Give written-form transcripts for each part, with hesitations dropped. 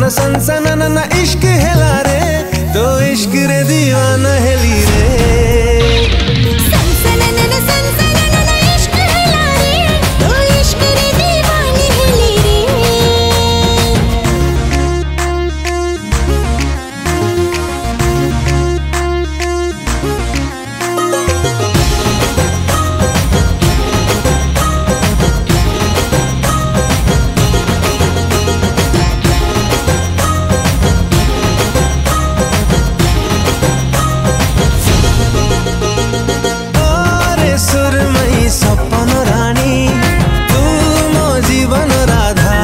None सनसना इश्क हेला रे, तो इश्क रे दीवाना हेली रे। सपन रानी तू मो जीवन राधा,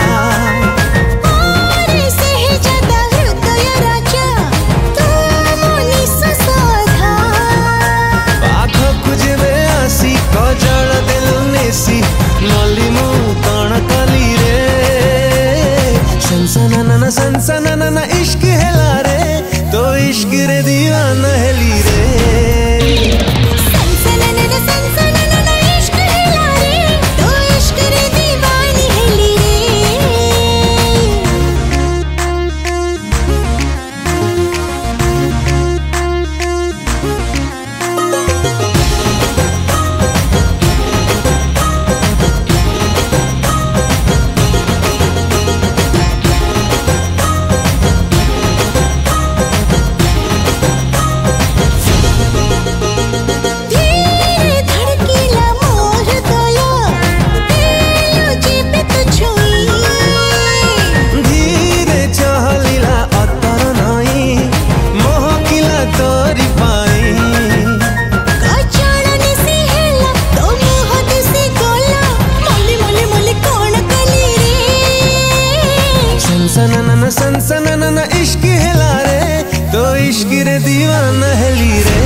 पाखकु जेबे आसी कजल देलु नेसी मली मु कण कली रे। सनसना इश्क हेला रे, तो इश्क रे दीवाना हेली रे। सनसना इश्क हेला रे, तो इश्क रे दीवाना हेली रे।